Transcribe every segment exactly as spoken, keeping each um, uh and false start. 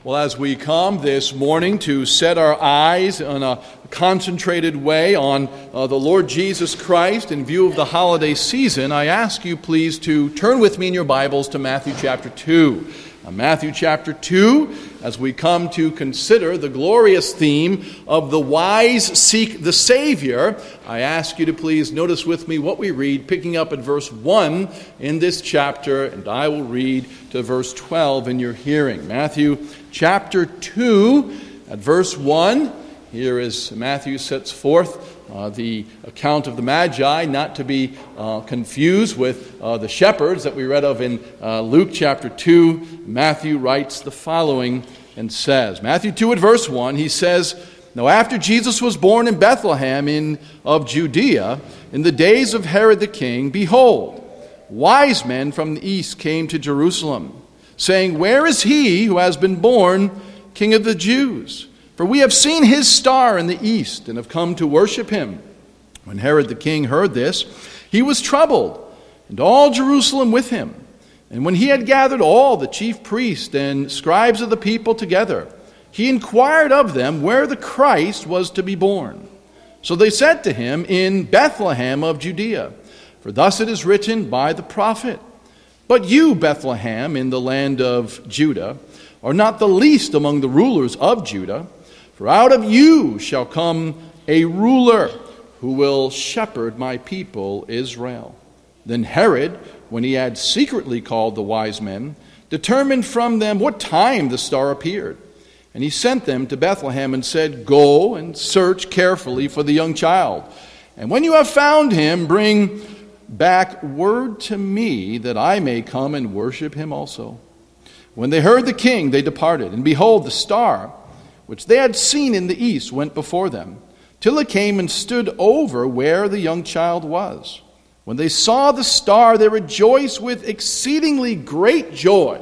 Well, as we come this morning to set our eyes in a concentrated way on uh, the Lord Jesus Christ in view of the holiday season, I ask you please to turn with me in your Bibles to Matthew chapter two. Now, Matthew chapter two, as we come to consider the glorious theme of the wise seek the Savior, I ask you to please notice with me what we read, picking up at verse one in this chapter, and I will read to verse twelve in your hearing. Matthew chapter two, at verse one, here is Matthew sets forth uh, the account of the Magi, not to be uh, confused with uh, the shepherds that we read of in uh, Luke chapter two. Matthew writes the following and says, Matthew two at verse one, he says, "Now after Jesus was born in Bethlehem in of Judea, in the days of Herod the king, behold, wise men from the east came to Jerusalem, saying, Where is he who has been born King of the Jews? For we have seen his star in the east and have come to worship him. When Herod the king heard this, he was troubled, and all Jerusalem with him. And when he had gathered all the chief priests and scribes of the people together, he inquired of them where the Christ was to be born. So they said to him, In Bethlehem of Judea, for thus it is written by the prophet, But you, Bethlehem, in the land of Judah, are not the least among the rulers of Judah, for out of you shall come a ruler who will shepherd my people Israel. Then Herod, when he had secretly called the wise men, determined from them what time the star appeared. And he sent them to Bethlehem and said, Go and search carefully for the young child. And when you have found him, bring back word to me that I may come and worship him also. When they heard the king, they departed. And behold, the star, which they had seen in the east, went before them, till it came and stood over where the young child was. When they saw the star, they rejoiced with exceedingly great joy.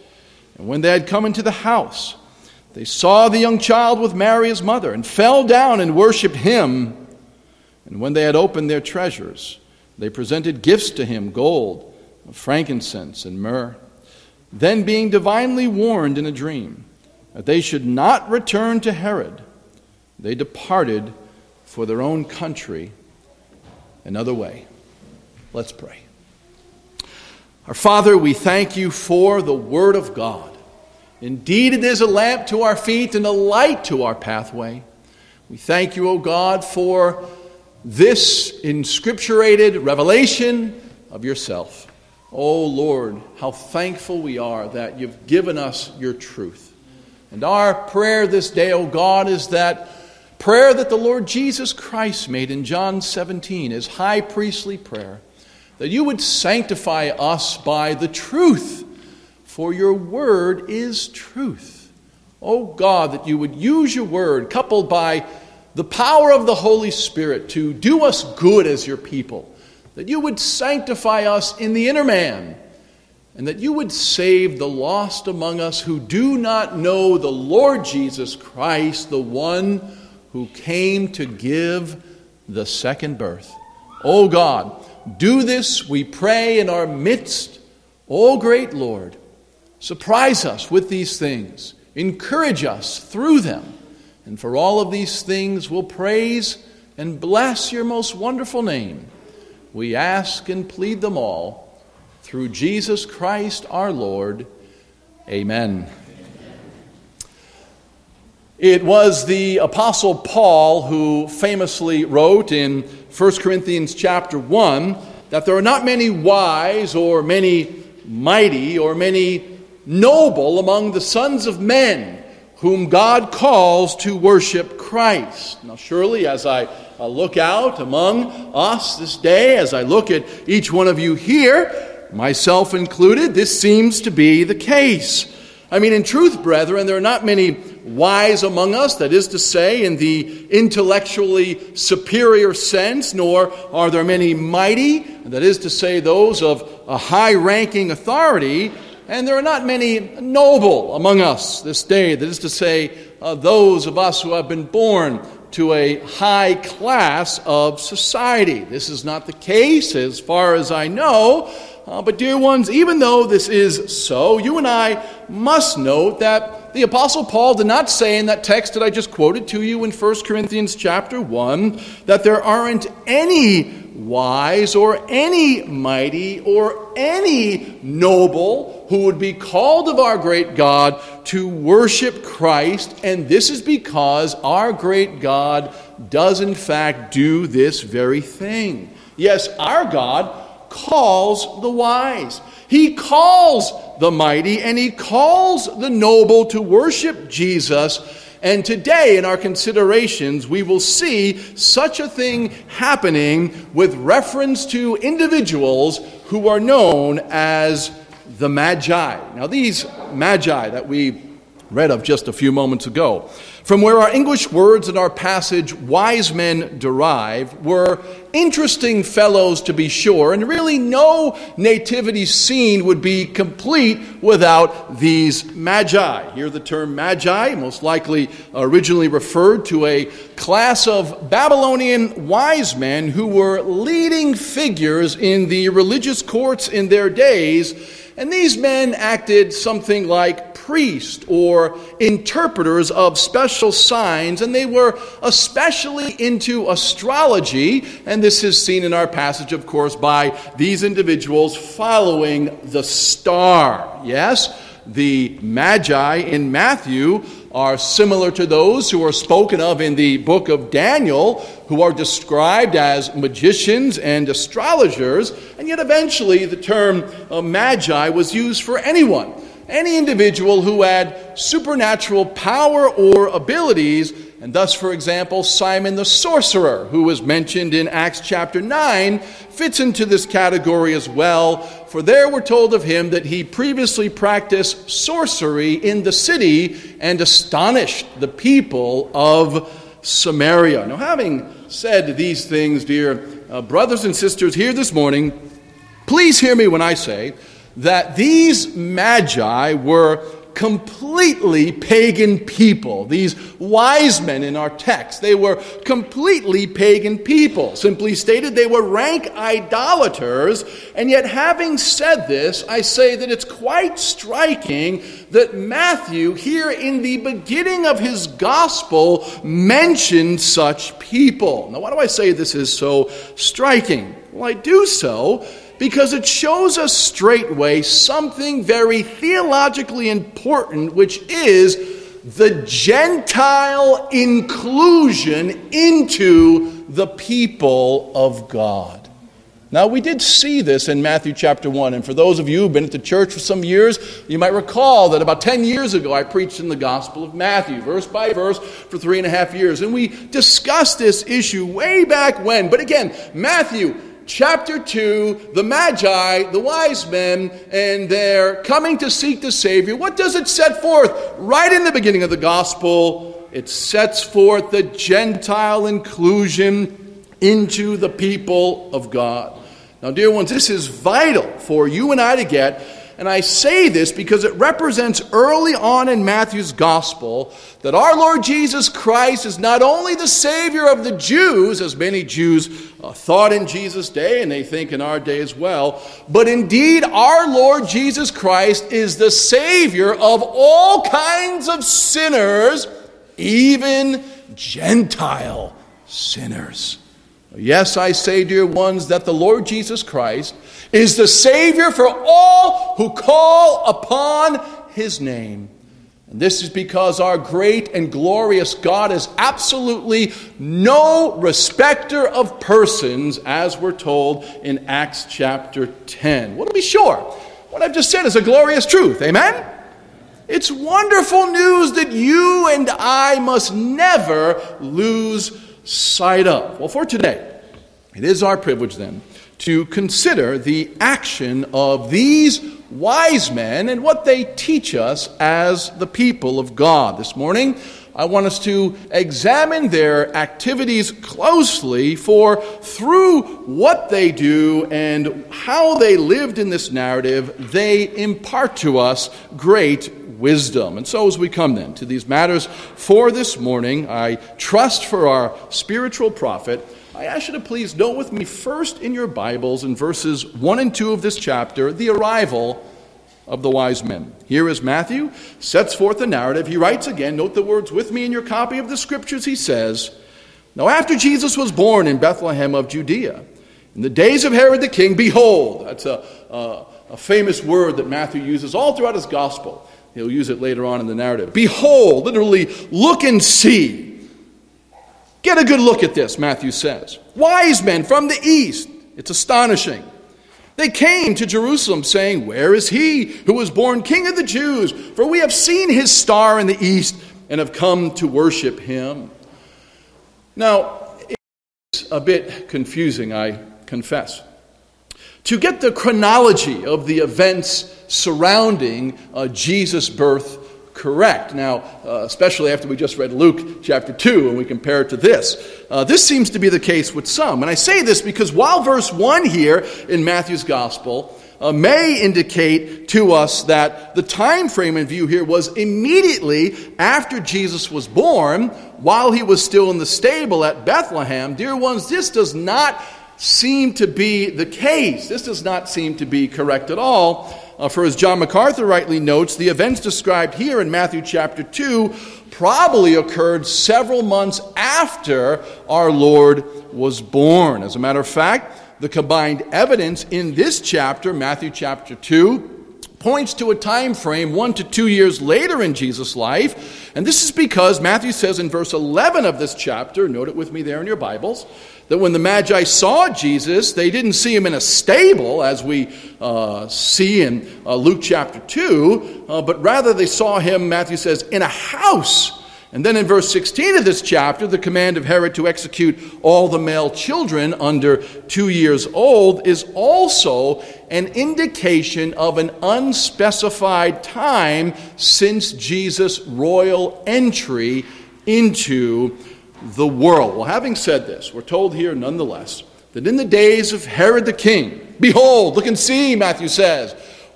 And when they had come into the house, they saw the young child with Mary his mother, and fell down and worshipped him. And when they had opened their treasures, they presented gifts to him, gold, frankincense, and myrrh. Then being divinely warned in a dream that they should not return to Herod, they departed for their own country another way." Let's pray. Our Father, we thank you for the Word of God. Indeed, it is a lamp to our feet and a light to our pathway. We thank you, O God, for this inscripturated revelation of yourself. Oh Lord, how thankful we are that you've given us your truth. And our prayer this day, O God, is that prayer that the Lord Jesus Christ made in John seventeen, his high priestly prayer, that you would sanctify us by the truth, for your word is truth. O God, that you would use your word, coupled by the power of the Holy Spirit, to do us good as your people, that you would sanctify us in the inner man, and that you would save the lost among us who do not know the Lord Jesus Christ, the one who came to give the second birth. O God, do this, we pray, in our midst. O great Lord, surprise us with these things. Encourage us through them. And for all of these things, we'll praise and bless your most wonderful name. We ask and plead them all through Jesus Christ our Lord. Amen. It was the Apostle Paul who famously wrote in First Corinthians chapter one that there are not many wise or many mighty or many noble among the sons of men whom God calls to worship Christ. Now surely as I uh, look out among us this day, as I look at each one of you here, myself included, this seems to be the case. I mean, in truth, brethren, there are not many wise among us, that is to say, in the intellectually superior sense, nor are there many mighty, that is to say, those of a high-ranking authority, and there are not many noble among us this day, that is to say, uh, those of us who have been born to a high class of society. This is not the case, as far as I know, Uh, but dear ones, even though this is so, you and I must note that the Apostle Paul did not say in that text that I just quoted to you in First Corinthians chapter one that there aren't any wise or any mighty or any noble who would be called of our great God to worship Christ. And this is because our great God does in fact do this very thing. Yes, our God calls the wise. He calls the mighty and he calls the noble to worship Jesus. And today in our considerations, we will see such a thing happening with reference to individuals who are known as the Magi. Now, these Magi that we read of just a few moments ago, from where our English words in our passage, wise men, derive, were interesting fellows to be sure, and really no nativity scene would be complete without these Magi. Here the term Magi most likely originally referred to a class of Babylonian wise men who were leading figures in the religious courts in their days, and these men acted something like priests or interpreters of special signs, and they were especially into astrology, and this is seen in our passage, of course, by these individuals following the star. Yes, the Magi in Matthew are similar to those who are spoken of in the book of Daniel, who are described as magicians and astrologers, and yet eventually the term uh, Magi was used for anyone. Any individual who had supernatural power or abilities, and thus, for example, Simon the sorcerer, who was mentioned in Acts chapter nine, fits into this category as well, for there we're told of him that he previously practiced sorcery in the city and astonished the people of Samaria. Now, having said these things, dear uh, brothers and sisters here this morning, please hear me when I say that these Magi were completely pagan people. These wise men in our text, they were completely pagan people. Simply stated, they were rank idolaters. And yet, having said this, I say that it's quite striking that Matthew, here in the beginning of his gospel, mentioned such people. Now, why do I say this is so striking? Well, I do so because it shows us straightway something very theologically important, which is the Gentile inclusion into the people of God. Now, we did see this in Matthew chapter one, and for those of you who've been at the church for some years, you might recall that about ten years ago I preached in the Gospel of Matthew, verse by verse, for three and a half years, and we discussed this issue way back when. But again, Matthew chapter two, the Magi, the wise men, and they're coming to seek the Savior. What does it set forth? Right in the beginning of the gospel, it sets forth the Gentile inclusion into the people of God. Now, dear ones, this is vital for you and I to get. And I say this because it represents early on in Matthew's gospel that our Lord Jesus Christ is not only the Savior of the Jews, as many Jews uh, thought in Jesus' day, and they think in our day as well, but indeed our Lord Jesus Christ is the Savior of all kinds of sinners, even Gentile sinners. Yes, I say, dear ones, that the Lord Jesus Christ is the Savior for all who call upon His name. And this is because our great and glorious God is absolutely no respecter of persons, as we're told in Acts chapter ten. Well, to be sure, what I've just said is a glorious truth. Amen? It's wonderful news that you and I must never lose sight of. Well, for today, it is our privilege then to consider the action of these wise men and what they teach us as the people of God. This morning, I want us to examine their activities closely, for through what they do and how they lived in this narrative, they impart to us great wisdom. And so as we come then to these matters for this morning, I trust for our spiritual prophet, I ask you to please note with me first in your Bibles in verses one and two of this chapter, the arrival of the wise men. Here is Matthew, sets forth the narrative. He writes again, note the words with me in your copy of the Scriptures. He says, "Now after Jesus was born in Bethlehem of Judea, in the days of Herod the king, behold," that's a, a, a famous word that Matthew uses all throughout his gospel. He'll use it later on in the narrative. Behold, literally, look and see. Get a good look at this, Matthew says. Wise men from the east. It's astonishing. They came to Jerusalem saying, "Where is he who was born King of the Jews? For we have seen his star in the east and have come to worship him." Now, it's a bit confusing, I confess. To get the chronology of the events surrounding uh, Jesus' birth correct. Now, uh, especially after we just read Luke chapter two and we compare it to this. Uh, this seems to be the case with some. And I say this because while verse one here in Matthew's gospel uh, may indicate to us that the time frame in view here was immediately after Jesus was born, while he was still in the stable at Bethlehem, dear ones, this does not seem to be the case. This does not seem to be correct at all. Uh, for as John MacArthur rightly notes, the events described here in Matthew chapter two probably occurred several months after our Lord was born. As a matter of fact, the combined evidence in this chapter, Matthew chapter two, points to a time frame one to two years later in Jesus' life. And this is because Matthew says in verse eleven of this chapter, note it with me there in your Bibles, that when the Magi saw Jesus, they didn't see him in a stable, as we uh, see in uh, Luke chapter two, uh, but rather they saw him, Matthew says, in a house. And then in verse sixteen of this chapter, the command of Herod to execute all the male children under two years old is also an indication of an unspecified time since Jesus' royal entry into the world. Well, having said this, we're told here nonetheless that in the days of Herod the king, behold, look and see, Matthew says,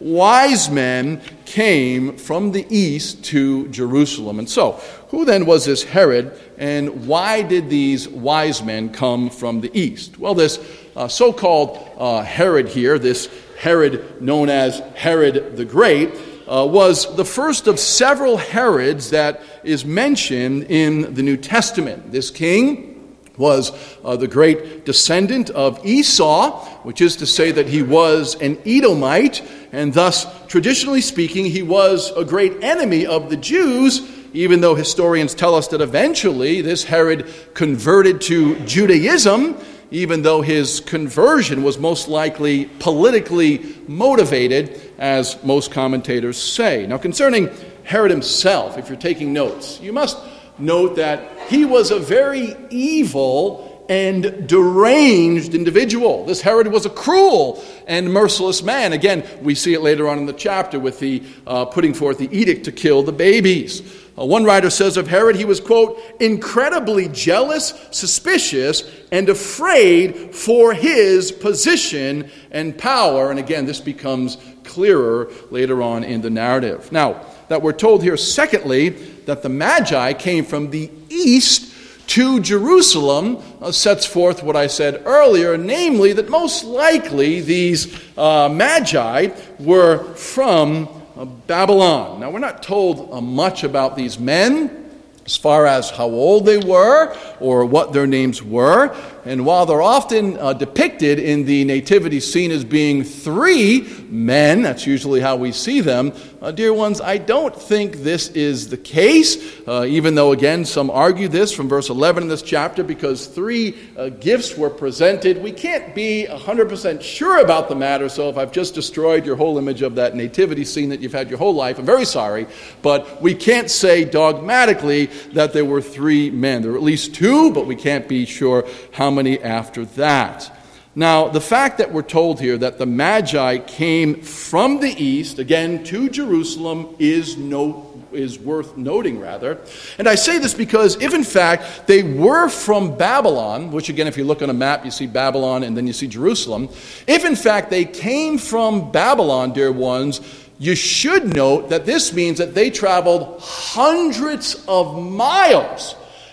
wise men came from the east to Jerusalem. And so, who then was this Herod, and why did these wise men come from the east? Well, this uh, so-called uh, Herod here, this Herod known as Herod the Great, uh, was the first of several Herods that is mentioned in the New Testament. This king was uh, the great descendant of Esau, which is to say that he was an Edomite, and thus, traditionally speaking, he was a great enemy of the Jews, even though historians tell us that eventually this Herod converted to Judaism, even though his conversion was most likely politically motivated, as most commentators say. Now, concerning Herod himself, if you're taking notes, you must note that he was a very evil and deranged individual. This Herod was a cruel and merciless man. Again, we see it later on in the chapter with the uh, putting forth the edict to kill the babies. Uh, one writer says of Herod, he was, quote, incredibly jealous, suspicious, and afraid for his position and power. And again, this becomes clearer later on in the narrative. Now, that we're told here, secondly, that the Magi came from the east to Jerusalem uh, sets forth what I said earlier, namely that most likely these uh, Magi were from uh, Babylon. Now, we're not told uh, much about these men as far as how old they were or what their names were. And while they're often uh, depicted in the nativity scene as being three men, that's usually how we see them, uh, dear ones, I don't think this is the case, uh, even though, again, some argue this from verse eleven in this chapter, because three uh, gifts were presented. We can't be one hundred percent sure about the matter, so if I've just destroyed your whole image of that nativity scene that you've had your whole life, I'm very sorry, but we can't say dogmatically that there were three men. There were at least two, but we can't be sure how many after that. Now, the fact that we're told here that the Magi came from the east, again, to Jerusalem, is no is worth noting, rather. And I say this because if, in fact, they were from Babylon, which, again, if you look on a map, you see Babylon and then you see Jerusalem. If, in fact, they came from Babylon, dear ones, you should note that this means that they traveled hundreds of miles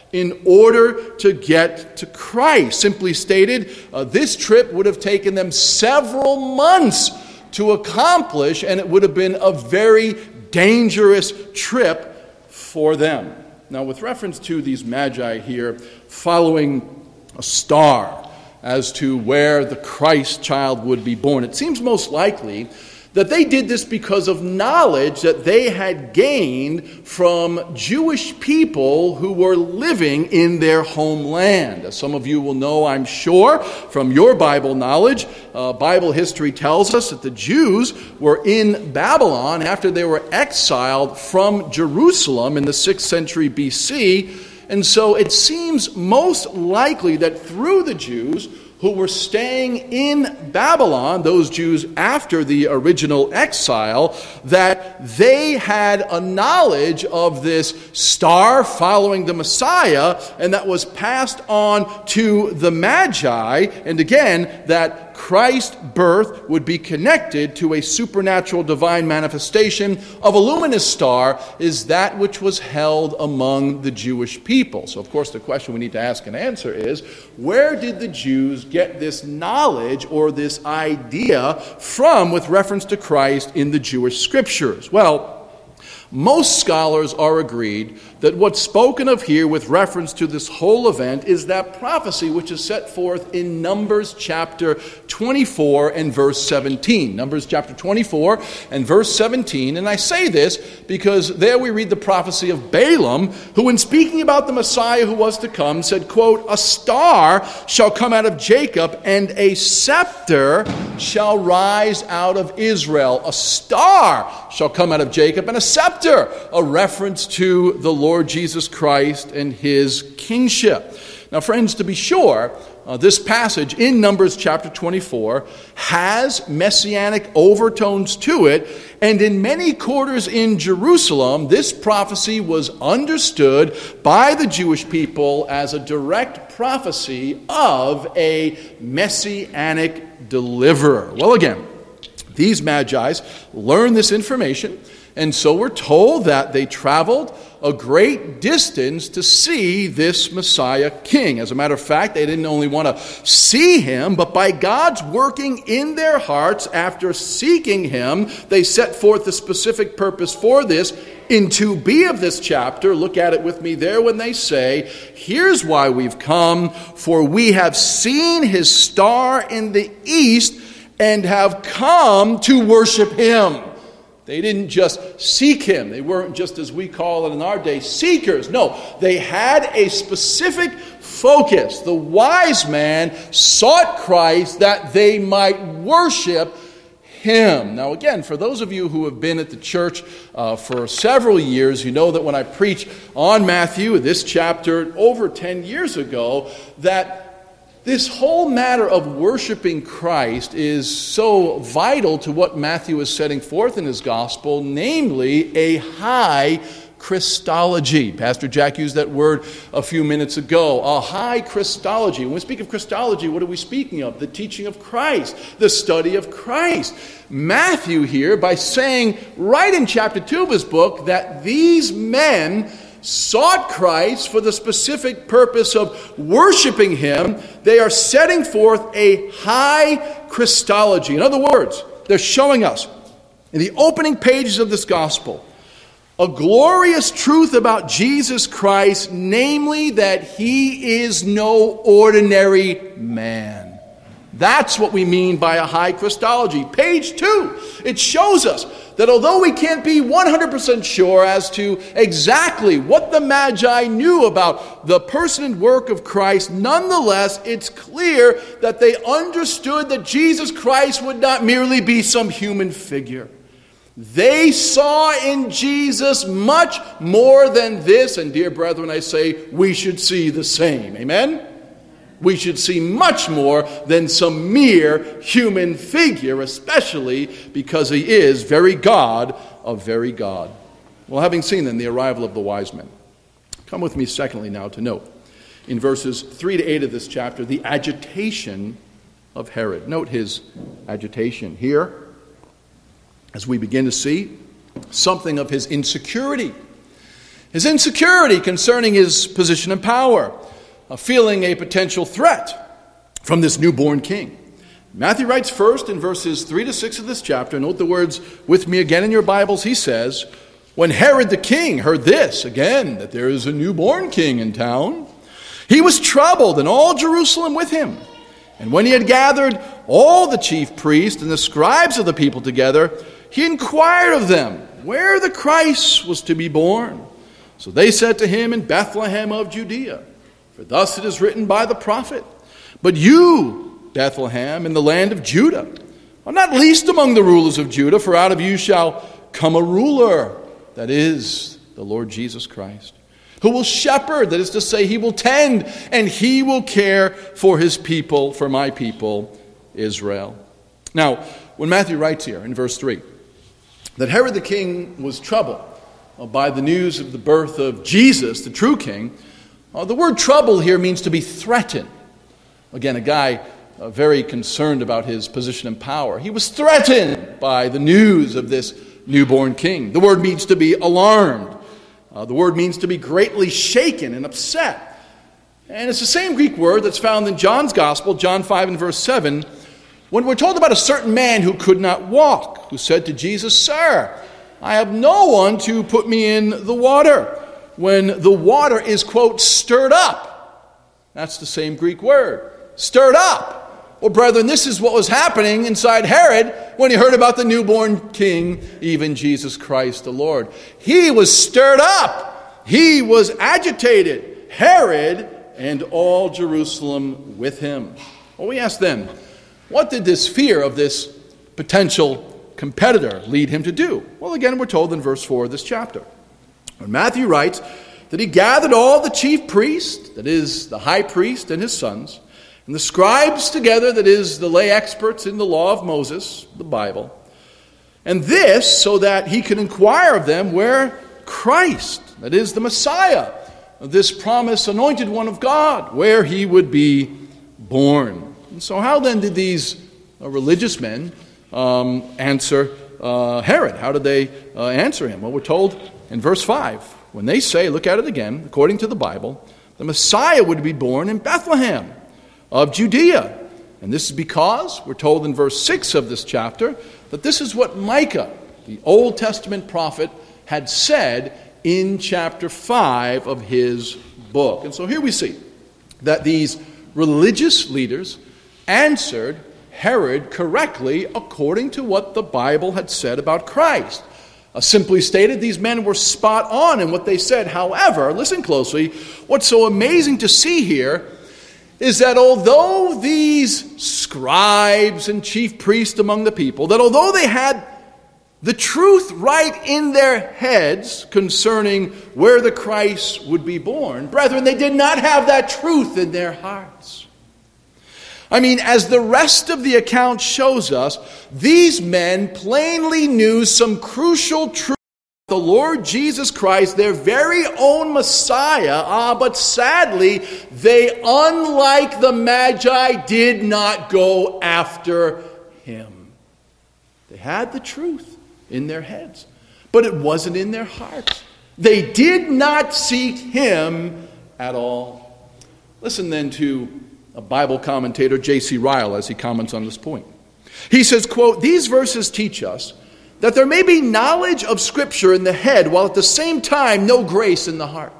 in order to get to Christ. Simply stated, uh, this trip would have taken them several months to accomplish, and it would have been a very dangerous trip for them. Now, with reference to these magi here following a star as to where the Christ child would be born, it seems most likely that they did this because of knowledge that they had gained from Jewish people who were living in their homeland. As some of you will know, I'm sure, from your Bible knowledge, uh, Bible history tells us that the Jews were in Babylon after they were exiled from Jerusalem in the sixth century B C. And so it seems most likely that through the Jews who were staying in Babylon, those Jews after the original exile, that they had a knowledge of this star following the Messiah, and that was passed on to the Magi, and again, that Christ's birth would be connected to a supernatural divine manifestation of a luminous star, is that which was held among the Jewish people. So, of course, the question we need to ask and answer is, where did the Jews get this knowledge or this idea from with reference to Christ in the Jewish scriptures? Well, most scholars are agreed that what's spoken of here with reference to this whole event is that prophecy which is set forth in Numbers chapter twenty-four and verse seventeen. Numbers chapter twenty-four and verse seventeen. And I say this because there we read the prophecy of Balaam, who in speaking about the Messiah who was to come said, quote, "A star shall come out of Jacob, and a scepter shall rise out of Israel." A star shall come out of Jacob, and a scepter, a reference to the Lord Jesus Christ and his kingship. Now, friends, to be sure, uh, this passage in Numbers chapter twenty-four has messianic overtones to it, and in many quarters in Jerusalem, this prophecy was understood by the Jewish people as a direct prophecy of a messianic deliverer. Well, again, these magi learned this information, and so we're told that they traveled a great distance to see this Messiah king. As a matter of fact, they didn't only want to see him, but by God's working in their hearts after seeking him, they set forth the specific purpose for this. In two b of this chapter, look at it with me there when they say, "Here's why we've come, for we have seen his star in the east and have come to worship him." They didn't just seek him. They weren't just, as we call it in our day, seekers. No, they had a specific focus. The wise man sought Christ that they might worship him. Now, again, for those of you who have been at the church uh, for several years, you know that when I preach on Matthew, this chapter, over ten years ago, that this whole matter of worshiping Christ is so vital to what Matthew is setting forth in his gospel, namely a high Christology. Pastor Jack used that word a few minutes ago, a high Christology. When we speak of Christology, what are we speaking of? The teaching of Christ, the study of Christ. Matthew here, by saying right in chapter two of his book that these men sought Christ for the specific purpose of worshiping him, they are setting forth a high Christology. In other words, they're showing us in the opening pages of this gospel a glorious truth about Jesus Christ, namely that he is no ordinary man. That's what we mean by a high Christology. Page two, it shows us that although we can't be one hundred percent sure as to exactly what the Magi knew about the person and work of Christ, nonetheless, it's clear that they understood that Jesus Christ would not merely be some human figure. They saw in Jesus much more than this, and dear brethren, I say we should see the same. Amen? We should see much more than some mere human figure, especially because he is very God of very God. Well, having seen then the arrival of the wise men, come with me secondly now to note in verses three to eight of this chapter the agitation of Herod. Note his agitation here as we begin to see something of his insecurity. his insecurity concerning his position and power, uh, feeling a potential threat from this newborn king. Matthew writes first in verses three to six of this chapter, note the words with me again in your Bibles. He says, "When Herod the king heard this," again, that there is a newborn king in town, "he was troubled, and all Jerusalem with him. And when he had gathered all the chief priests and the scribes of the people together, he inquired of them where the Christ was to be born. So they said to him, in Bethlehem of Judea. For thus it is written by the prophet, But you, Bethlehem, in the land of Judah, are not least among the rulers of Judah, for out of you shall come a ruler, that is, the Lord Jesus Christ, who will shepherd, that is to say, he will tend, and he will care for his people, for my people, Israel." Now, when Matthew writes here in verse three, that Herod the king was troubled by the news of the birth of Jesus, the true king, uh, the word trouble here means to be threatened. Again, a guy uh, very concerned about his position and power. He was threatened by the news of this newborn king. The word means to be alarmed. Uh, the word means to be greatly shaken and upset. And it's the same Greek word that's found in John's Gospel, John five and verse seven, when we're told about a certain man who could not walk, who said to Jesus, "Sir, I have no one to put me in the water," when the water is, quote, stirred up. That's the same Greek word, stirred up. Well, brethren, this is what was happening inside Herod when he heard about the newborn king, even Jesus Christ the Lord. He was stirred up. He was agitated. Herod and all Jerusalem with him. Well, we ask then, what did this fear of this potential competitor lead him to do? Well, again, we're told in verse four of this chapter. When Matthew writes that he gathered all the chief priests, that is, the high priest and his sons, and the scribes together, that is, the lay experts in the law of Moses, the Bible, and this so that he could inquire of them where Christ, that is, the Messiah, this promised anointed one of God, where he would be born. And so how then did these uh, religious men um, answer uh, Herod? How did they uh, answer him? Well, we're told in verse five, when they say, look at it again, according to the Bible, the Messiah would be born in Bethlehem of Judea. And this is because, we're told in verse six of this chapter, that this is what Micah, the Old Testament prophet, had said in chapter five of his book. And so here we see that these religious leaders answered Herod correctly according to what the Bible had said about Christ. Uh, simply stated, these men were spot on in what they said. However, listen closely, what's so amazing to see here is that although these scribes and chief priests among the people, that although they had the truth right in their heads concerning where the Christ would be born, brethren, they did not have that truth in their hearts. I mean, as the rest of the account shows us, these men plainly knew some crucial truth about the Lord Jesus Christ, their very own Messiah. Ah, but sadly, they, unlike the Magi, did not go after him. They had the truth in their heads, but it wasn't in their hearts. They did not seek him at all. Listen then to a Bible commentator, J C Ryle, as he comments on this point. He says, quote, "These verses teach us that there may be knowledge of Scripture in the head, while at the same time no grace in the heart.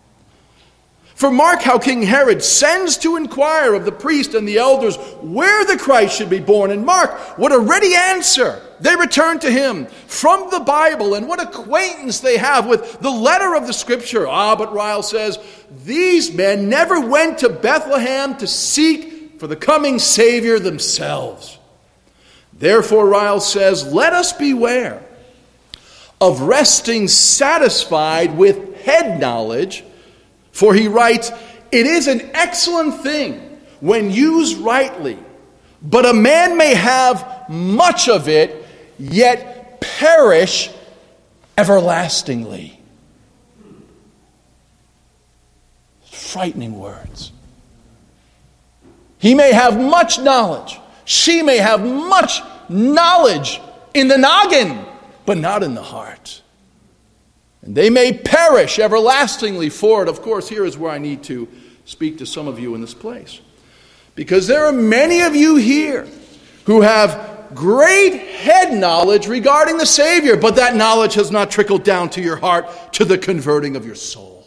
For mark how King Herod sends to inquire of the priest and the elders where the Christ should be born. And mark what a ready answer they return to him from the Bible, and what acquaintance they have with the letter of the Scripture." Ah, but Ryle says, these men never went to Bethlehem to seek for the coming Savior themselves. Therefore, Ryle says, let us beware of resting satisfied with head knowledge. For he writes, "It is an excellent thing when used rightly, but a man may have much of it, yet perish everlastingly." Frightening words. He may have much knowledge. She may have much knowledge in the noggin, but not in the heart. and they may perish everlastingly for it. Of course, here is where I need to speak to some of you in this place. Because there are many of you here who have great head knowledge regarding the Savior, but that knowledge has not trickled down to your heart to the converting of your soul.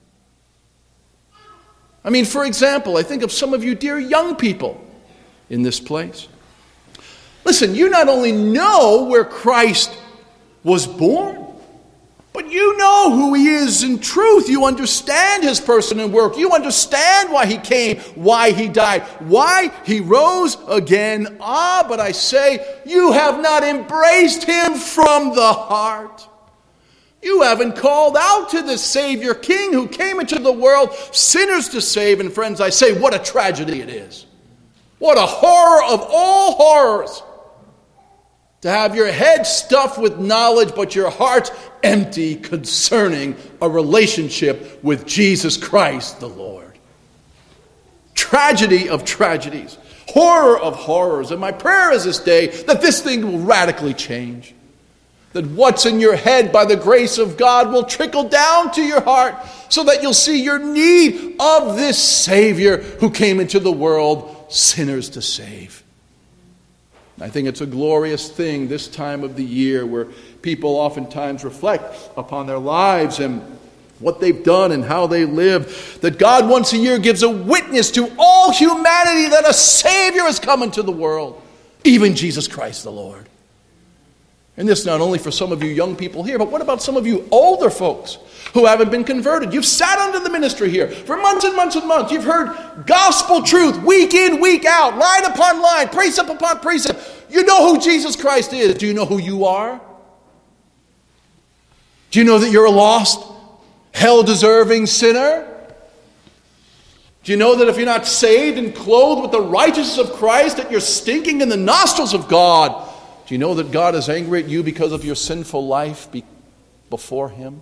I mean, for example, I think of some of you dear young people in this place. Listen, you not only know where Christ was born, but you know who he is in truth. You understand his person and work. You understand why he came, why he died, why he rose again. Ah, but I say, you have not embraced him from the heart. You haven't called out to the Savior King who came into the world, sinners to save. And friends, I say, what a tragedy it is. What a horror of all horrors. To have your head stuffed with knowledge, but your heart empty concerning a relationship with Jesus Christ the Lord. Tragedy of tragedies. Horror of horrors. And my prayer is this day that this thing will radically change. That what's in your head by the grace of God will trickle down to your heart so that you'll see your need of this Savior who came into the world, sinners to save. I think it's a glorious thing this time of the year where people oftentimes reflect upon their lives and what they've done and how they live. That God once a year gives a witness to all humanity that a Savior has come into the world, even Jesus Christ the Lord. And this not only for some of you young people here, but what about some of you older folks who haven't been converted? You've sat under the ministry here for months and months and months. You've heard gospel truth week in, week out, line upon line, precept upon precept. You know who Jesus Christ is. Do you know who you are? Do you know that you're a lost, hell-deserving sinner? Do you know that if you're not saved and clothed with the righteousness of Christ, that you're stinking in the nostrils of God? Do you know that God is angry at you because of your sinful life be- before him?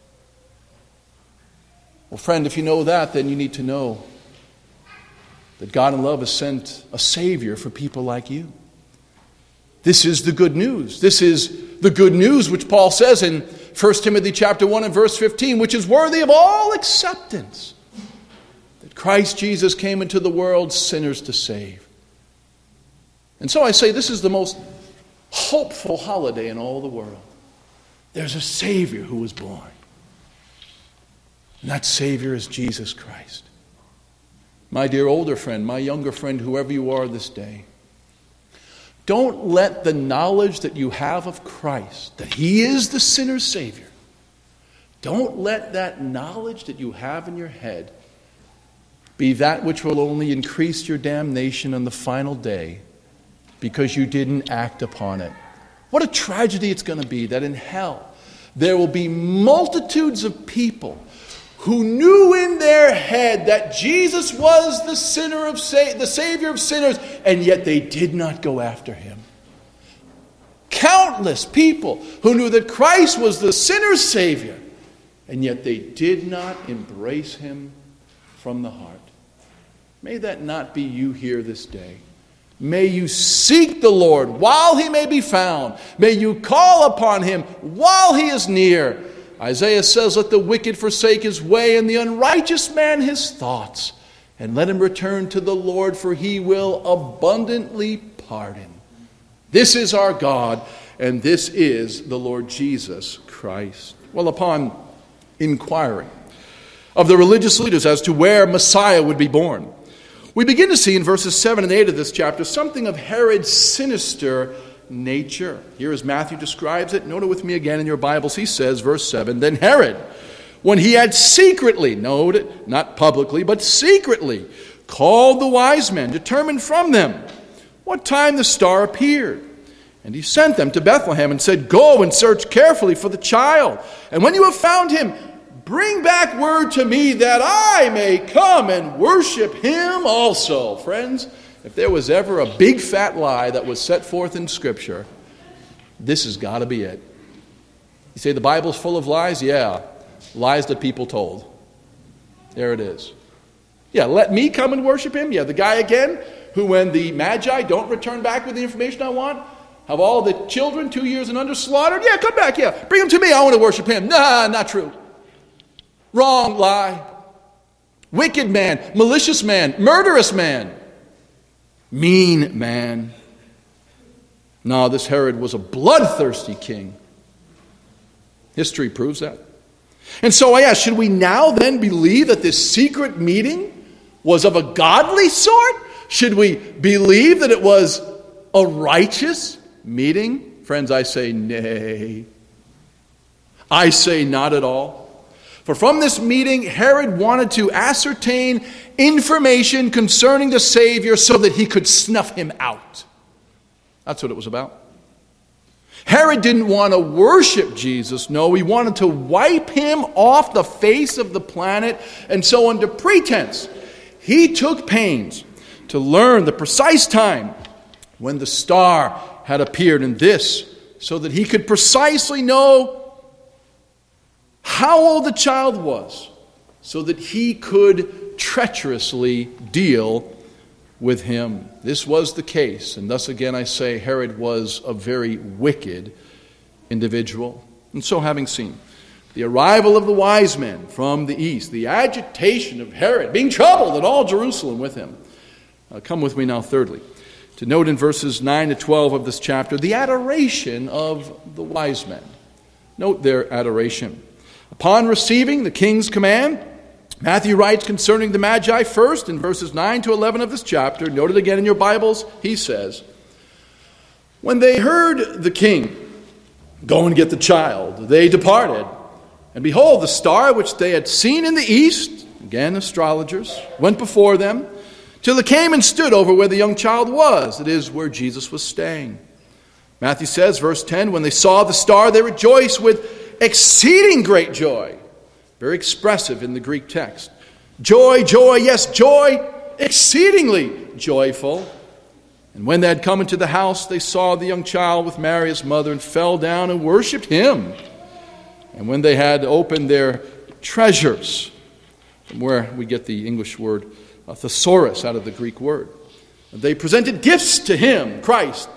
Well, friend, if you know that, then you need to know that God in love has sent a Savior for people like you. This is the good news. This is the good news which Paul says in First Timothy chapter one and verse fifteen, which is worthy of all acceptance, that Christ Jesus came into the world sinners to save. And so I say this is the most hopeful holiday in all the world. There's a Savior who was born. And that Savior is Jesus Christ. My dear older friend, my younger friend, whoever you are this day, don't let the knowledge that you have of Christ, that he is the sinner's Savior, don't let that knowledge that you have in your head be that which will only increase your damnation on the final day because you didn't act upon it. What a tragedy it's going to be that in hell there will be multitudes of people who knew in their head that Jesus was the sinner of sa- the Savior of sinners, and yet they did not go after him. Countless people who knew that Christ was the sinner's Savior, and yet they did not embrace him from the heart. May that not be you here this day. May you seek the Lord while he may be found. May you call upon him while he is near. Isaiah says, let the wicked forsake his way and the unrighteous man his thoughts, and let him return to the Lord, for he will abundantly pardon. This is our God, and this is the Lord Jesus Christ. Well, upon inquiring of the religious leaders as to where Messiah would be born, we begin to see in verses seven and eight of this chapter something of Herod's sinister nature. Here as Matthew describes it, note it with me again in your Bibles. He says, verse seven, then Herod, when he had secretly, note it, not publicly, but secretly, called the wise men, determined from them what time the star appeared. And he sent them to Bethlehem and said, go and search carefully for the child. And when you have found him, bring back word to me that I may come and worship him also. Friends, if there was ever a big fat lie that was set forth in Scripture, this has got to be it. You say the Bible's full of lies? Yeah, lies that people told. There it is. Yeah, let me come and worship him? Yeah, the guy again who when the Magi don't return back with the information I want, Have all the children two years and under slaughtered? Yeah, come back, yeah. Bring them to me, I want to worship him. Nah, not true. Wrong, lie. Wicked man, malicious man, murderous man, mean man. No, this Herod was a bloodthirsty king. History proves that. And so I ask, should we now then believe that this secret meeting was of a godly sort? Should we believe that it was a righteous meeting? Friends, I say nay. I say not at all. For from this meeting, Herod wanted to ascertain information concerning the Savior so that he could snuff him out. That's what it was about. Herod didn't want to worship Jesus. No, he wanted to wipe him off the face of the planet. And so under pretense, he took pains to learn the precise time when the star had appeared in this, so that he could precisely know how old the child was, so that he could treacherously deal with him. This was the case, and thus again I say Herod was a very wicked individual. And so having seen the arrival of the wise men from the east, the agitation of Herod, being troubled and all Jerusalem with him, uh, come with me now thirdly, to note in verses nine to twelve of this chapter, the adoration of the wise men. Note their adoration. Upon receiving the king's command, Matthew writes concerning the Magi first in verses nine to eleven of this chapter. Note it again in your Bibles. He says, when they heard the king go and get the child, they departed. And behold, the star which they had seen in the east, again astrologers, went before them, till it came and stood over where the young child was. That is, where Jesus was staying. Matthew says, verse ten, when they saw the star, they rejoiced with exceeding great joy. Very expressive in the Greek text. Joy, joy, yes, joy, exceedingly joyful. And when they had come into the house, they saw the young child with Mary his mother, and fell down and worshipped him. And when they had opened their treasures, from where we get the English word uh, thesaurus out of the Greek word, they presented gifts to him, Christ,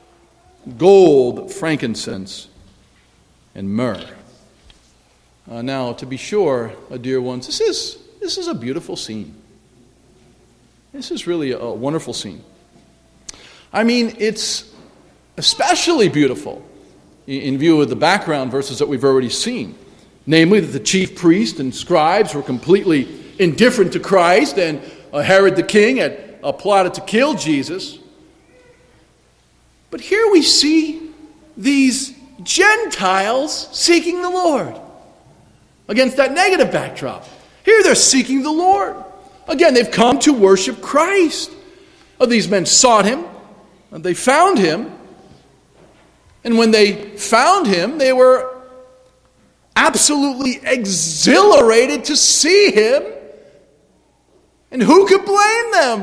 gold, frankincense, and myrrh. Uh, now, to be sure, uh, dear ones, this is this is a beautiful scene. This is really a, a wonderful scene. I mean, it's especially beautiful in, in view of the background verses that we've already seen. Namely, that the chief priests and scribes were completely indifferent to Christ, and uh, Herod the king had uh, plotted to kill Jesus. But here we see these Gentiles seeking the Lord. Against that negative backdrop. Here they're seeking the Lord. Again, they've come to worship Christ. Oh, these men sought him, and they found him. And when they found him, they were absolutely exhilarated to see him. And who could blame them?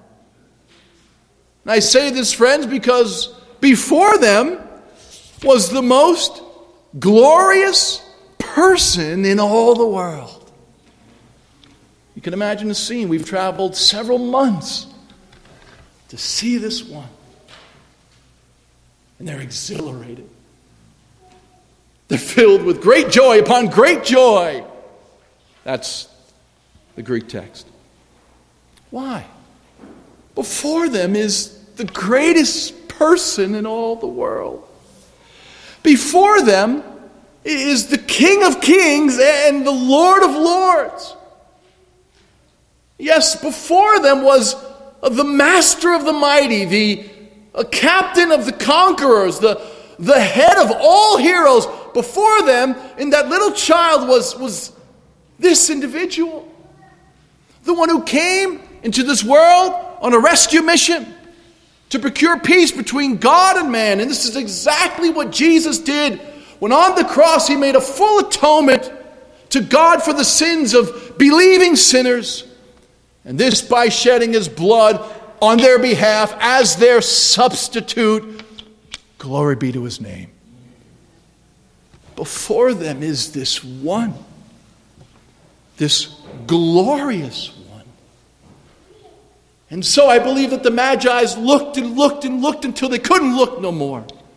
And I say this, friends, because before them was the most glorious person in all the world. You can imagine the scene. We've traveled several months to see this one. And they're exhilarated. They're filled with great joy upon great joy. That's the Greek text. Why? Before them is the greatest person in all the world. Before them is the King of Kings and the Lord of Lords. Yes, before them was the Master of the Mighty, the a captain of the conquerors, the, the head of all heroes. Before them, in that little child, was, was this individual. The one who came into this world on a rescue mission to procure peace between God and man. And this is exactly what Jesus did. When on the cross he made a full atonement to God for the sins of believing sinners. And this by shedding his blood on their behalf as their substitute. Glory be to his name. Before them is this one. This glorious one. And so I believe that the Magi looked and looked and looked until they couldn't look no more.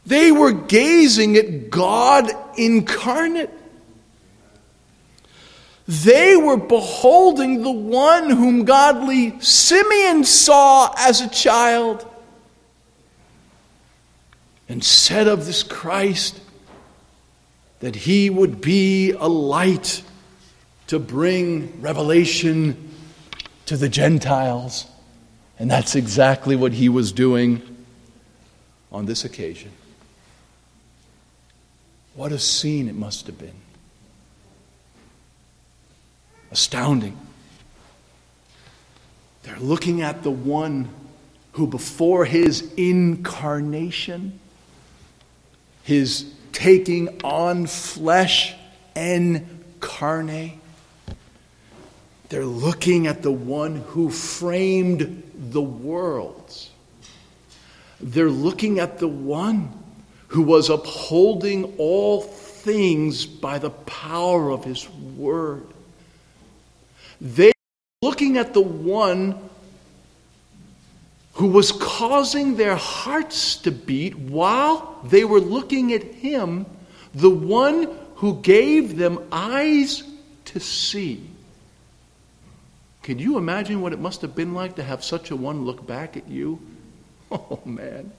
They were gazing at God incarnate. They were beholding the one whom godly Simeon saw as a child and said of this Christ that he would be a light to bring revelation to the Gentiles. And that's exactly what he was doing on this occasion. What a scene it must have been. Astounding. They're looking at the one who before his incarnation, his taking on flesh en carne, they're looking at the one who framed the worlds. They're looking at the one who was upholding all things by the power of his word. They were looking at the one who was causing their hearts to beat while they were looking at him, the one who gave them eyes to see. Can you imagine what it must have been like to have such a one look back at you? Oh, man.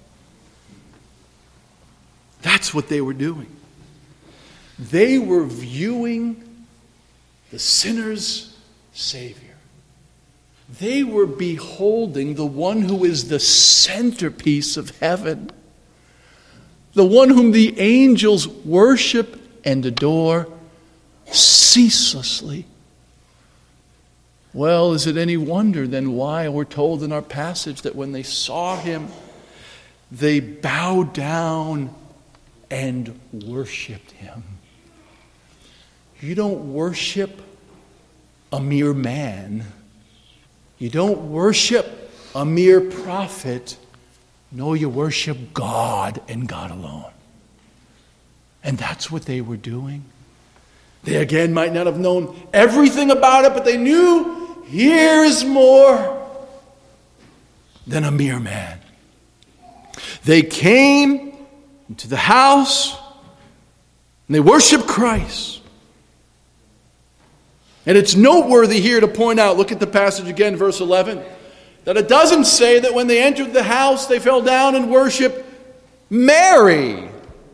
That's what they were doing. They were viewing the sinner's Savior. They were beholding the one who is the centerpiece of heaven, the one whom the angels worship and adore ceaselessly. Well, is it any wonder then why we're told in our passage that when they saw him, they bowed down and worshiped him? You don't worship a mere man. You don't worship a mere prophet. No, you worship God and God alone. And that's what they were doing. They again might not have known everything about it, but they knew here is more than a mere man. They came into the house and they worshiped Christ. And it's noteworthy here to point out, look at the passage again, verse eleven, that it doesn't say that when they entered the house they fell down and worshiped Mary,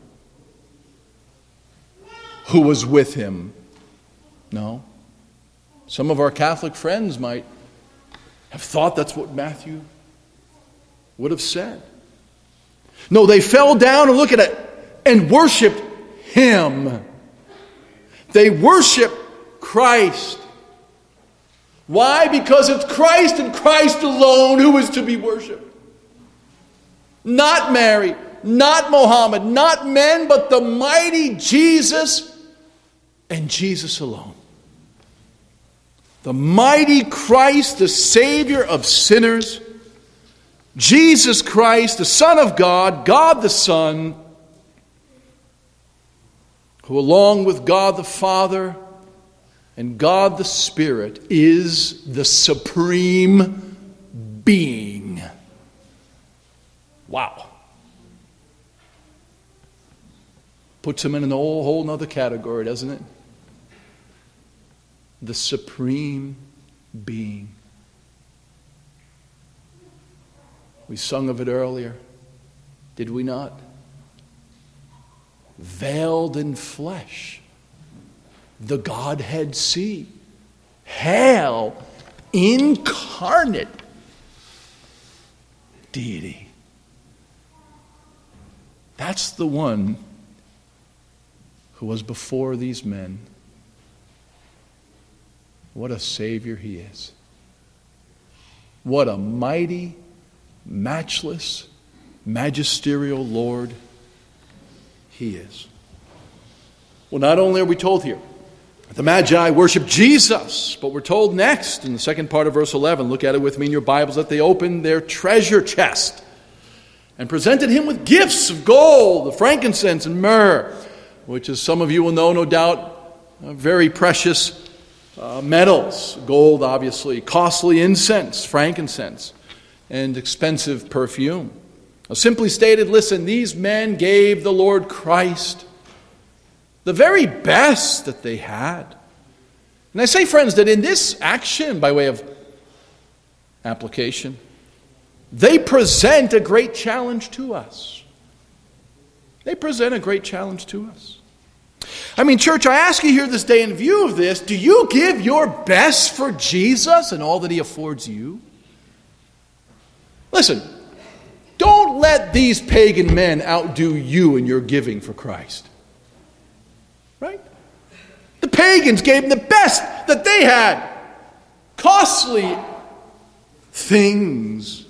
who was with him. No. Some of our Catholic friends might have thought that's what Matthew would have said. No, they fell down and look at it and worshiped him. They worshiped Christ. Why? Because it's Christ and Christ alone who is to be worshipped. Not Mary, not Mohammed, not men, but the mighty Jesus and Jesus alone. The mighty Christ, the Savior of sinners, Jesus Christ, the Son of God, God the Son, who along with God the Father and God the Spirit is the supreme being. Wow. Puts him in a whole, whole other category, doesn't it? The supreme being. We sung of it earlier, did we not? Veiled in flesh, the Godhead see. Hail, incarnate deity. That's the one who was before these men. What a Savior he is. What a mighty, matchless, magisterial Lord he is. Well, not only are we told here that the Magi worship Jesus, but we're told next in the second part of verse eleven, look at it with me in your Bibles, that they opened their treasure chest and presented him with gifts of gold, of frankincense and myrrh, which, as some of you will know, no doubt, uh, very precious uh, metals. Gold, obviously, costly incense, frankincense, and expensive perfume. Simply stated, listen, these men gave the Lord Christ the very best that they had. And I say, friends, that in this action, by way of application, they present a great challenge to us. They present a great challenge to us. I mean, church, I ask you here this day, in view of this, do you give your best for Jesus and all that he affords you? Listen, don't let these pagan men outdo you in your giving for Christ. Right? The pagans gave him the best that they had. Costly things.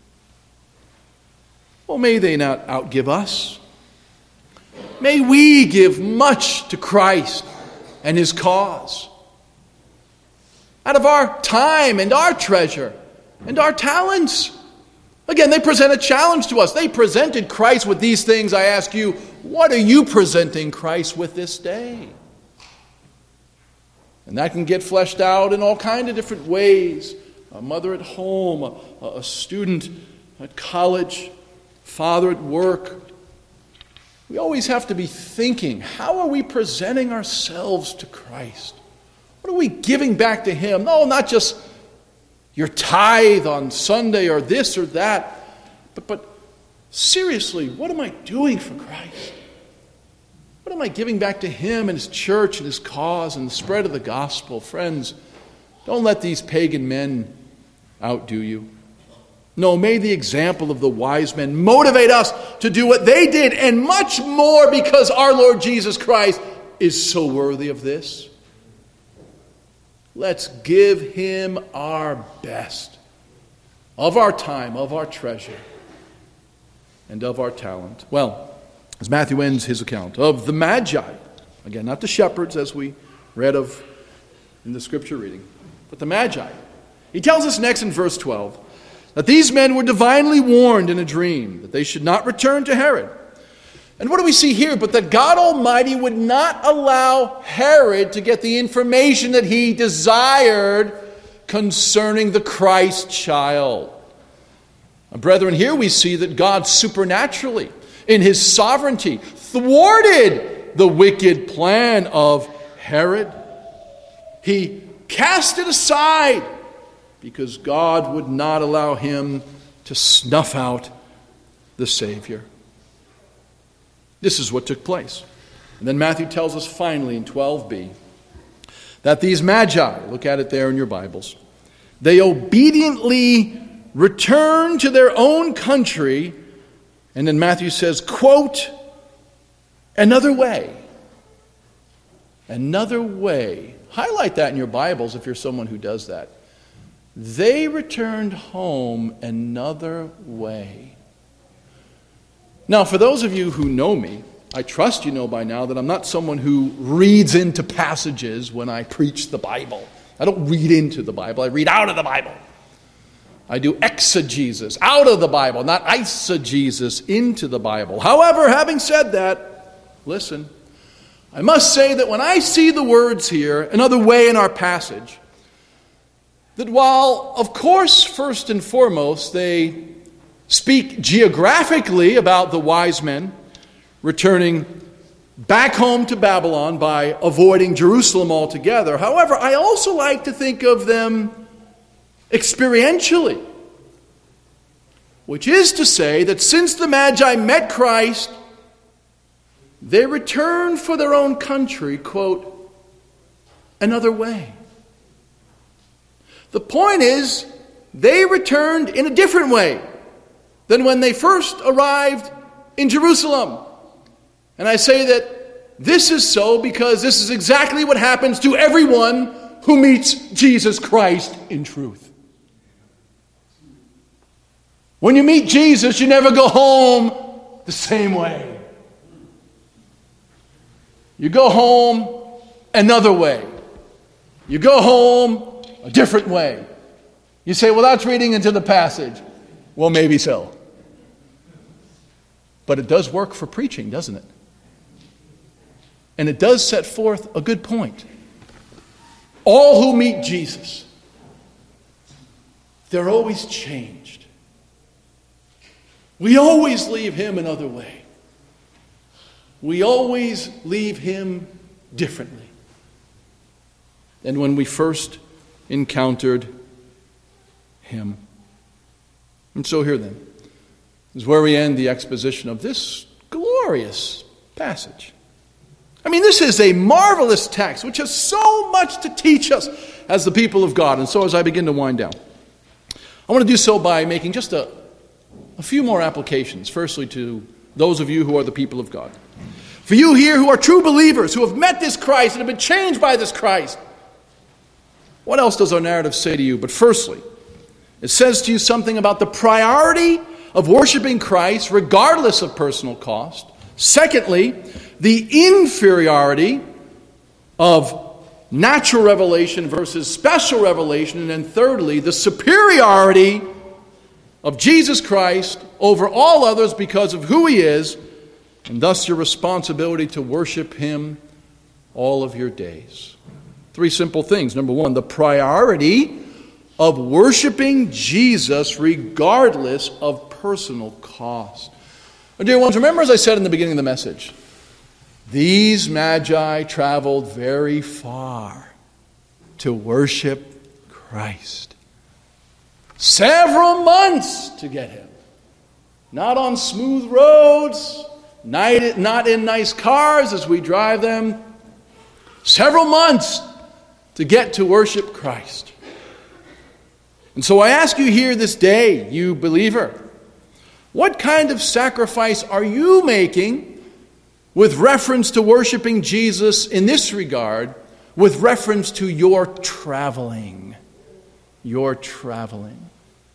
Well, may they not outgive us. May we give much to Christ and his cause. Out of our time and our treasure and our talents. Again, they present a challenge to us. They presented Christ with these things. I ask you, what are you presenting Christ with this day? And that can get fleshed out in all kinds of different ways. A mother at home, a, a student at college, father at work. We always have to be thinking, how are we presenting ourselves to Christ? What are we giving back to him? No, not just your tithe on Sunday or this or that. But, but seriously, what am I doing for Christ? What am I giving back to him and his church and his cause and the spread of the gospel? Friends, don't let these pagan men outdo you. No, may the example of the wise men motivate us to do what they did and much more, because our Lord Jesus Christ is so worthy of this. Let's give him our best of our time, of our treasure, and of our talent. Well, as Matthew ends his account of the Magi, again, not the shepherds as we read of in the scripture reading, but the Magi. He tells us next in verse twelve that these men were divinely warned in a dream that they should not return to Herod. And what do we see here? But that God Almighty would not allow Herod to get the information that he desired concerning the Christ child. Now, brethren, here we see that God supernaturally, in his sovereignty, thwarted the wicked plan of Herod. He cast it aside because God would not allow him to snuff out the Savior. This is what took place. And then Matthew tells us finally in twelve b that these Magi, look at it there in your Bibles, they obediently returned to their own country, and then Matthew says, quote, another way. Another way. Highlight that in your Bibles if you're someone who does that. They returned home another way. Now, for those of you who know me, I trust you know by now that I'm not someone who reads into passages when I preach the Bible. I don't read into the Bible. I read out of the Bible. I do exegesis, out of the Bible, not eisegesis, into the Bible. However, having said that, listen, I must say that when I see the words here, another way in our passage, that while, of course, first and foremost, they speak geographically about the wise men returning back home to Babylon by avoiding Jerusalem altogether. However, I also like to think of them experientially, which is to say that since the Magi met Christ, they returned for their own country, quote, another way. The point is, they returned in a different way than when they first arrived in Jerusalem. And I say that this is so because this is exactly what happens to everyone who meets Jesus Christ in truth. When you meet Jesus, you never go home the same way. You go home another way. You go home a different way. You say, well, that's reading into the passage. Well, maybe so. But it does work for preaching, doesn't it? And it does set forth a good point. All who meet Jesus, they're always changed. We always leave him another way. We always leave him differently than when we first encountered him. And so here then is where we end the exposition of this glorious passage. I mean, this is a marvelous text which has so much to teach us as the people of God. And so as I begin to wind down, I want to do so by making just a, a few more applications. Firstly, to those of you who are the people of God. For you here who are true believers, who have met this Christ and have been changed by this Christ, what else does our narrative say to you? But firstly, it says to you something about the priority of worshiping Christ regardless of personal cost. Secondly, the inferiority of natural revelation versus special revelation. And then thirdly, the superiority of Jesus Christ over all others because of who he is, and thus your responsibility to worship him all of your days. Three simple things. Number one, the priority of worshiping Jesus regardless of personal cost. And dear ones, remember as I said in the beginning of the message, these magi traveled very far to worship Christ. Several months to get him. Not on smooth roads, not in nice cars as we drive them. Several months to get to worship Christ. And so I ask you here this day, you believer, what kind of sacrifice are you making with reference to worshiping Jesus in this regard, with reference to your traveling? Your traveling.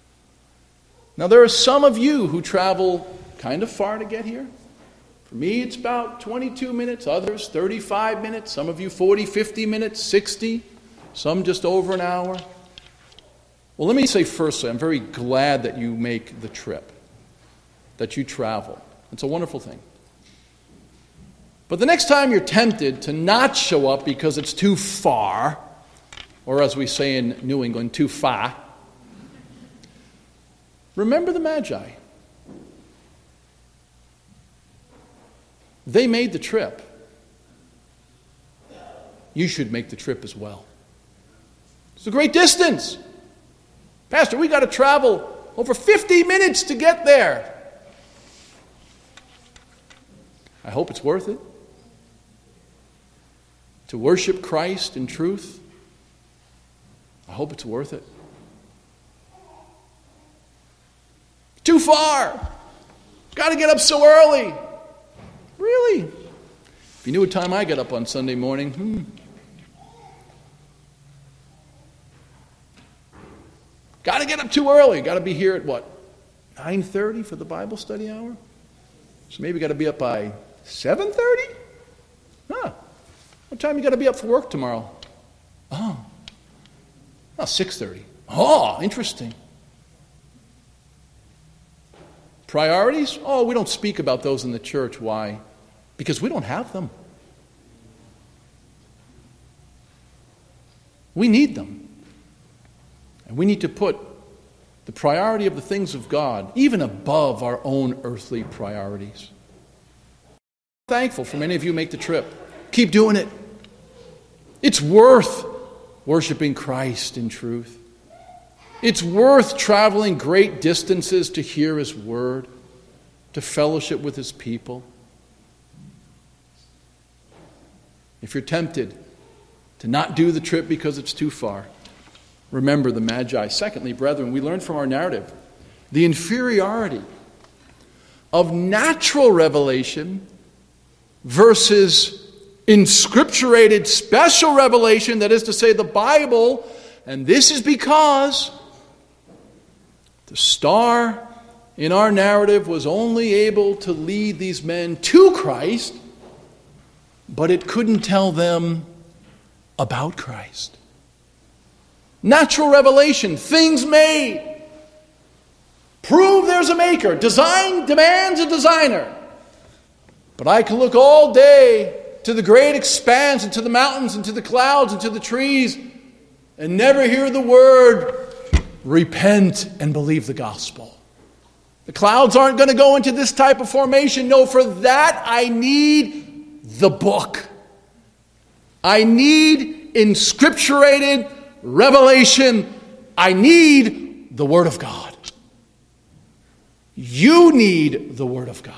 Now there are some of you who travel kind of far to get here. For me, it's about twenty-two minutes, others thirty-five minutes, some of you forty, fifty minutes, sixty, some just over an hour. Well, let me say firstly, I'm very glad that you make the trip, that you travel. It's a wonderful thing. But the next time you're tempted to not show up because it's too far, or as we say in New England, too far, remember the Magi. They made the trip. You should make the trip as well. It's a great distance. Pastor, we got to travel over fifty minutes to get there. I hope it's worth it. To worship Christ in truth, I hope it's worth it. Too far. Got to get up so early. Really? If you knew what time I get up on Sunday morning, hmm. Got to get up too early. Got to be here at what? nine thirty for the Bible study hour? So maybe got to be up by seven thirty? Huh. What time you got to be up for work tomorrow? Oh. Oh, six thirty. Oh, interesting. Priorities? Oh, we don't speak about those in the church. Why? Because we don't have them. We need them. And we need to put the priority of the things of God even above our own earthly priorities. I'm thankful for many of you make the trip. Keep doing it. It's worth worshiping Christ in truth. It's worth traveling great distances to hear his word, to fellowship with his people. If you're tempted to not do the trip because it's too far, remember the Magi. Secondly, brethren, we learn from our narrative the inferiority of natural revelation versus inscripturated special revelation, that is to say, the Bible. And this is because the star in our narrative was only able to lead these men to Christ, but it couldn't tell them about Christ. Natural revelation, things made, prove there's a maker. Design demands a designer. But I can look all day to the great expanse and to the mountains and to the clouds and to the trees and never hear the word, repent and believe the gospel. The clouds aren't going to go into this type of formation. No, for that I need the book. I need inscripturated revelation. I need the Word of God. You need the Word of God.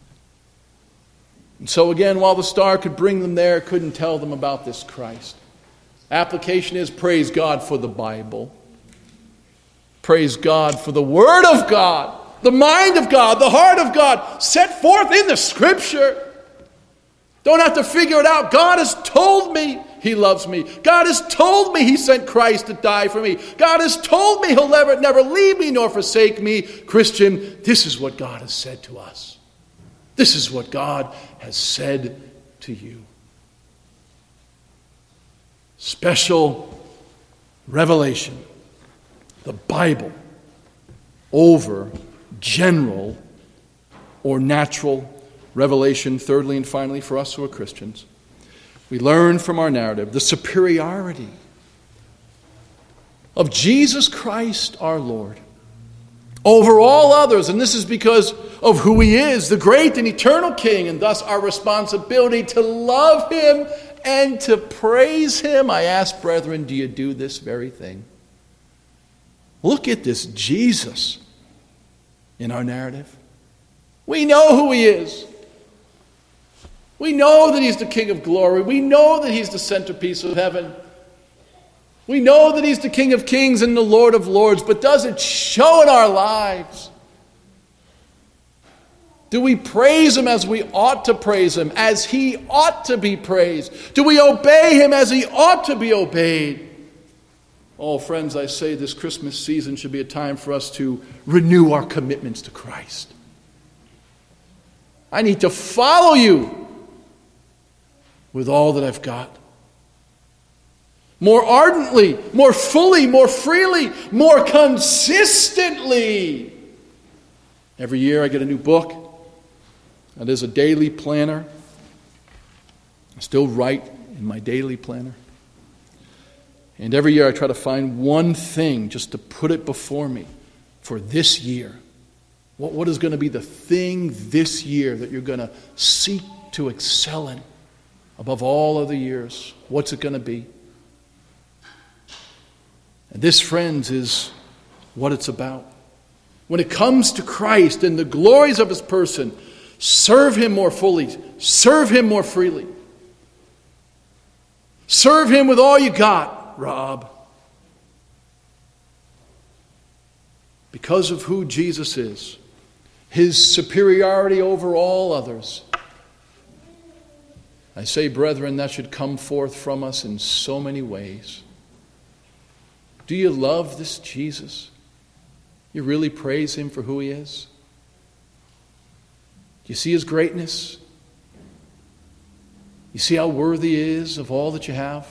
And so again, while the star could bring them there, it couldn't tell them about this Christ. Application is, praise God for the Bible. Praise God for the Word of God, the mind of God, the heart of God, set forth in the Scripture. Don't have to figure it out. God has told me He loves me. God has told me He sent Christ to die for me. God has told me He'll never, never leave me nor forsake me. Christian, this is what God has said to us. This is what God has said to you. Special revelation, the Bible, over general or natural revelation. Thirdly and finally, for us who are Christians, we learn from our narrative the superiority of Jesus Christ our Lord over all others. And this is because of who He is, the great and eternal King, and thus our responsibility to love Him and to praise Him. I ask, brethren, do you do this very thing? Look at this Jesus in our narrative. We know who He is. We know that He's the King of glory. We know that He's the centerpiece of heaven. We know that He's the King of kings and the Lord of lords. But does it show in our lives? Do we praise Him as we ought to praise Him, as He ought to be praised? Do we obey Him as He ought to be obeyed? Oh, friends, I say this Christmas season should be a time for us to renew our commitments to Christ. I need to follow You with all that I've got. More ardently, more fully, more freely, more consistently. Every year I get a new book. That is a daily planner. I still write in my daily planner. And every year I try to find one thing just to put it before me for this year. What, what is going to be the thing this year that you're going to seek to excel in above all other years? What's it going to be? And this, friends, is what it's about. When it comes to Christ and the glories of His person, serve Him more fully. Serve Him more freely. Serve Him with all you got, Rob. Because of who Jesus is, His superiority over all others. I say, brethren, that should come forth from us in so many ways. Do you love this Jesus? You really praise Him for who He is? Do you see His greatness? You see how worthy He is of all that you have?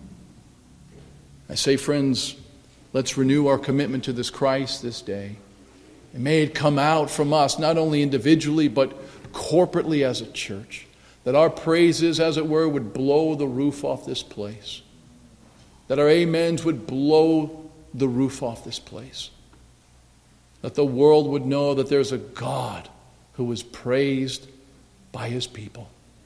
I say, friends, let's renew our commitment to this Christ this day. And may it come out from us, not only individually, but corporately as a church. That our praises, as it were, would blow the roof off this place. That our amens would blow the roof off this place. That the world would know that there's a God who is praised by His people.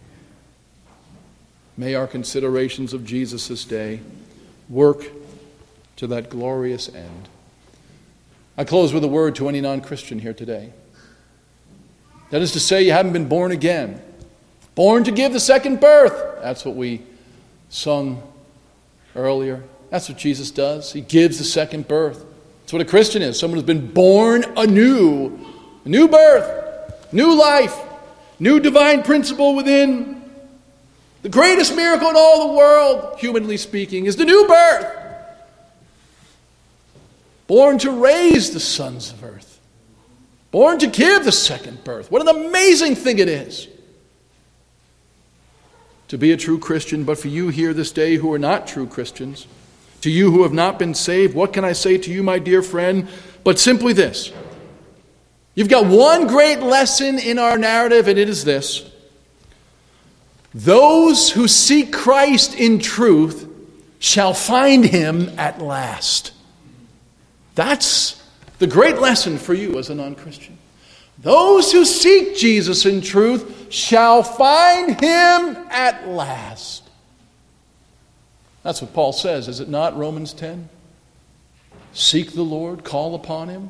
May our considerations of Jesus this day work to that glorious end. I close with a word to any non-Christian here today. That is to say, you haven't been born again. Born to give the second birth. That's what we sung earlier. That's what Jesus does. He gives the second birth. That's what a Christian is. Someone who's been born anew. A new birth. New life. New divine principle within. The greatest miracle in all the world, humanly speaking, is the new birth. Born to raise the sons of earth. Born to give the second birth. What an amazing thing it is to be a true Christian. But for you here this day who are not true Christians, to you who have not been saved, what can I say to you, my dear friend, but simply this. You've got one great lesson in our narrative, and it is this. Those who seek Christ in truth shall find Him at last. That's the great lesson for you as a non-Christian. Those who seek Jesus in truth shall find him at last. That's what Paul says, is it not, Romans ten? Seek the Lord, call upon him.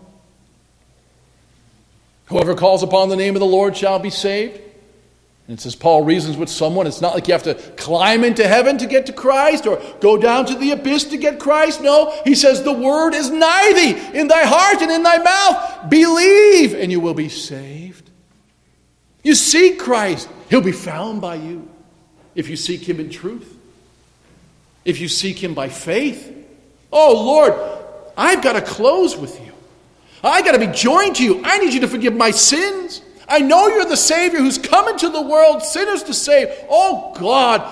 Whoever calls upon the name of the Lord shall be saved. And it says Paul reasons with someone. It's not like you have to climb into heaven to get to Christ or go down to the abyss to get Christ. No, he says the word is nigh thee, in thy heart and in thy mouth. Believe and you will be saved. You seek Christ, he'll be found by you. If you seek him in truth. If you seek him by faith. Oh Lord, I've got to close with you. I got to be joined to you. I need you to forgive my sins. I know you're the Savior who's come into the world, sinners to save. Oh God,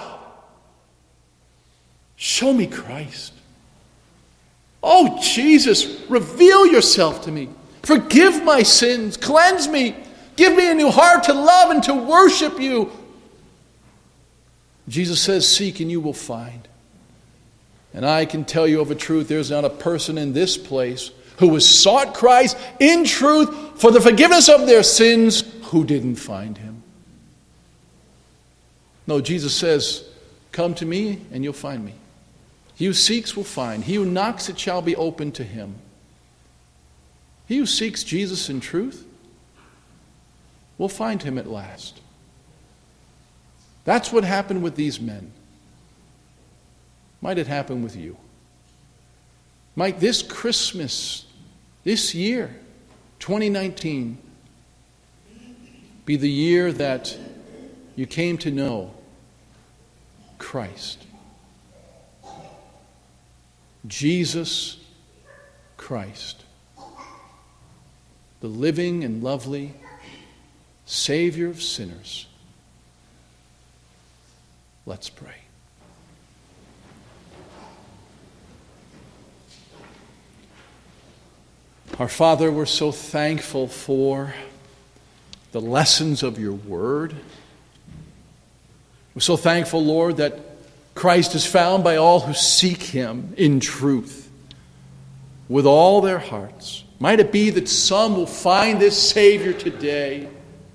show me Christ. Oh Jesus, reveal yourself to me. Forgive my sins. Cleanse me. Give me a new heart to love and to worship you. Jesus says, seek and you will find. And I can tell you of a truth, there's not a person in this place who has sought Christ in truth for the forgiveness of their sins who didn't find him. No, Jesus says, come to me and you'll find me. He who seeks will find. He who knocks, it shall be opened to him. He who seeks Jesus in truth will find him at last. That's what happened with these men. Might it happen with you? Might this Christmas, this year, twenty nineteen, be the year that you came to know Christ. Jesus Christ. The living and lovely Savior of sinners. Let's pray. Our Father, we're so thankful for the lessons of your word. We're so thankful, Lord, that Christ is found by all who seek him in truth with all their hearts. Might it be that some will find this Savior today,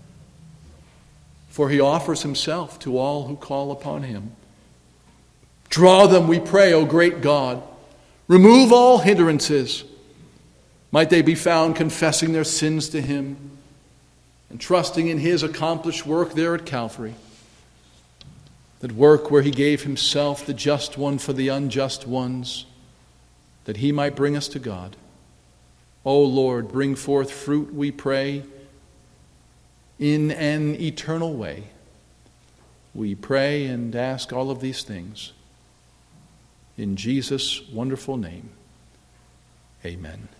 for he offers himself to all who call upon him. Draw them, we pray, O great God. Remove all hindrances. Might they be found confessing their sins to him and trusting in his accomplished work there at Calvary. That work where he gave himself, the just one for the unjust ones, that he might bring us to God. O Lord, bring forth fruit, we pray, in an eternal way. We pray and ask all of these things in Jesus' wonderful name. Amen.